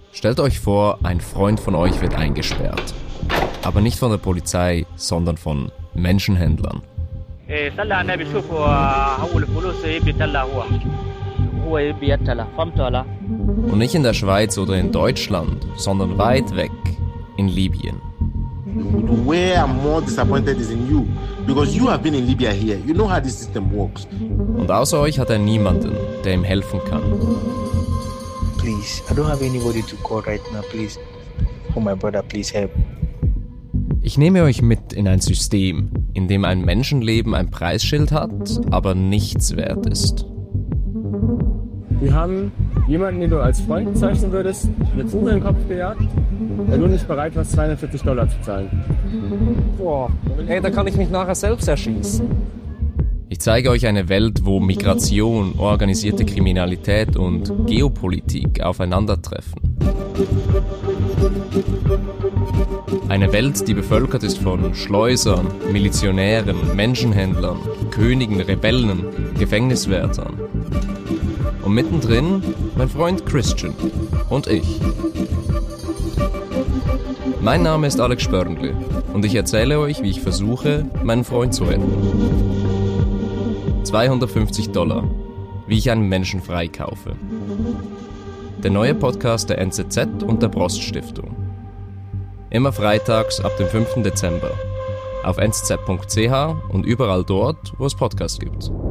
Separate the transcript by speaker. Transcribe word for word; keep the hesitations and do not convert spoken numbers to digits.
Speaker 1: Stellt euch vor, ein Freund von euch wird eingesperrt. Aber nicht von der Polizei, sondern von Menschenhändlern. Und nicht in der Schweiz oder in Deutschland, sondern weit weg, in Libyen.
Speaker 2: Where I'm more disappointed is in you, because you have been in Libya here. You know how this system works.
Speaker 1: Und außer euch hat er niemanden, der ihm helfen kann.
Speaker 3: Please, I don't have anybody to call right now. Please, oh my brother, please help.
Speaker 1: Ich nehme euch mit in ein System, in dem ein Menschenleben ein Preisschild hat, aber nichts wert ist.
Speaker 4: Wir haben jemanden, den du als Freund bezeichnen würdest, jetzt unter den Kopf gejagt, der nur nicht bereit war, zweihundertvierzig Dollar zu zahlen.
Speaker 5: Boah, ey, da kann ich mich nachher selbst erschießen.
Speaker 1: Ich zeige euch eine Welt, wo Migration, organisierte Kriminalität und Geopolitik aufeinandertreffen. Eine Welt, die bevölkert ist von Schleusern, Milizionären, Menschenhändlern, Königen, Rebellen, Gefängniswärtern. Und mittendrin mein Freund Christian und ich. Mein Name ist Alex Spörndli und ich erzähle euch, wie ich versuche, meinen Freund zu retten. zweihundertfünfzig Dollar, wie ich einen Menschen freikaufe. Der neue Podcast der N Z Z und der Brost Stiftung. Immer freitags ab dem fünften Dezember. Auf n z z punkt c h und überall dort, wo es Podcasts gibt.